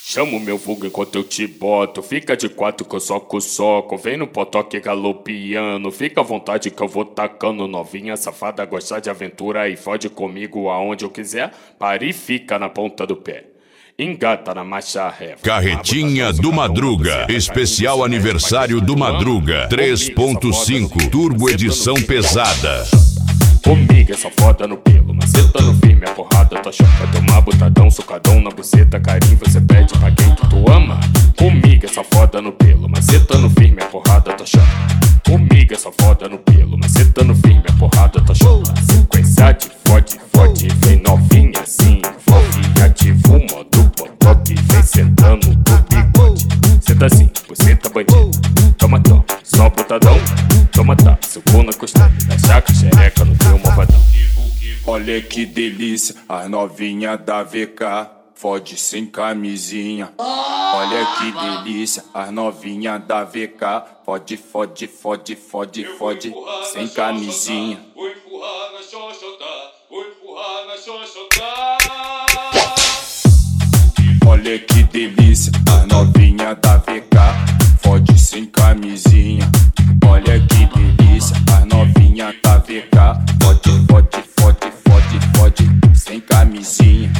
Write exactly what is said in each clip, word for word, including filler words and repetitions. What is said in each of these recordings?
Chama o meu vulgo enquanto eu te boto. Fica de quatro que eu soco soco. Vem no potoque galopiano. Fica à vontade que eu vou tacando. Novinha safada, gostar de aventura e fode comigo aonde eu quiser. Para e fica na ponta do pé. Engata na marcha ré. Carretinha do Madruga. Especial aniversário do Madruga. três ponto cinco. Turbo edição pesada. Comigo é só foda no pelo, maceta no firme, a porrada tua choca. Tomar botadão, socadão na buceta, carinho você pede pra quem que tu ama. Comigo é só foda no pelo, maceta no firme, a porrada tua choca. Comigo é só foda no pelo, maceta no firme, a porrada tua choca. Sequência de fode, fode, vem novinha assim, envolve, ativa o modo potoque, vem sentando do bigode. Senta assim, buceta bandida, toma toma, só botadão. Toma tá, sucou na costela, da chaca, xereca no teu malvadão. Olha que delícia, as novinha da V K, fode sem camisinha. Olha que delícia, as novinha da V K, fode, fode, fode, fode, fode, sem camisinha. Vou empurrar na xoxota, vou empurrar na xoxota. Olha que delícia, as novinha da V K, fode sem camisinha. Olha que delícia, as novinha da V K, fode, fode, fode, fode, fode, sem camisinha.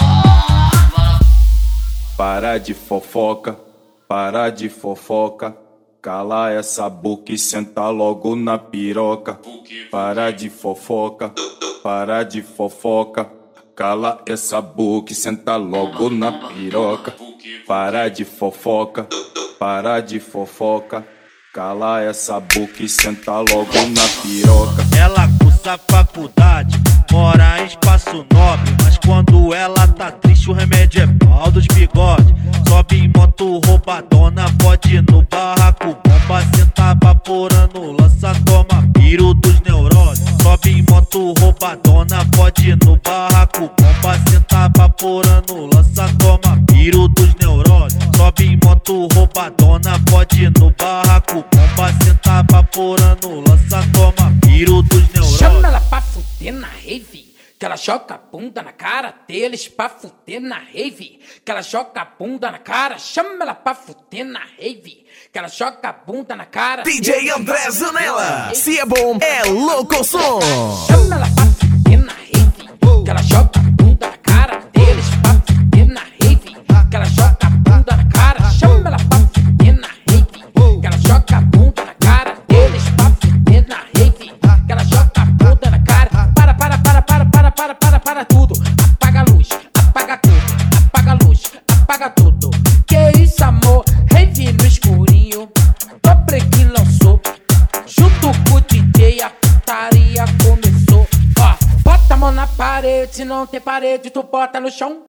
Para de fofoca, para de fofoca, cala essa boca e senta logo na piroca. Para de fofoca, para de fofoca, cala essa boca e senta logo na piroca. Para de fofoca, para de fofoca, cala essa boca e senta logo na piroca. Ela cursa faculdade, mora em espaço nobre, mas quando ela tá triste o remédio é pau dos bigodes. Sobe em moto roubadona, pode ir no barraco, bomba senta vaporando, lança toma piro dos neuroses. Sobe em moto roubadona, pode ir no barraco, bomba senta vaporando, lança toma piro dos neuroses. Sobe em moto roubadona, pode ir no barraco, bomba senta vaporando, lança toma piro dos neuroses. Chama ela pra fuder na rave, que ela joga a bunda na cara deles pra fuder na rave, que ela joga a bunda na cara. Chama ela pra fuder na rave, que ela joga a bunda na cara. D J André Zanella, se é bom, é louco o som. Chama ela pra fuder na rave, que ela joga a bunda na cara deles pra fuder na rave, que ela joga a bunda na cara. Chama ela pra fuder na rave, que ela joga a bunda na cara deles pra fuder na rave, que ela joga a bunda na cara. Para, para, para, para, para, para, para, para tudo. Apaga a luz, apaga tudo, apaga a luz, apaga tudo. Que isso, amor? Rave no escurinho, dobre que lançou. Junto com o D J a putaria começou. Ó, bota a mão na parede, se não tem parede tu bota no chão.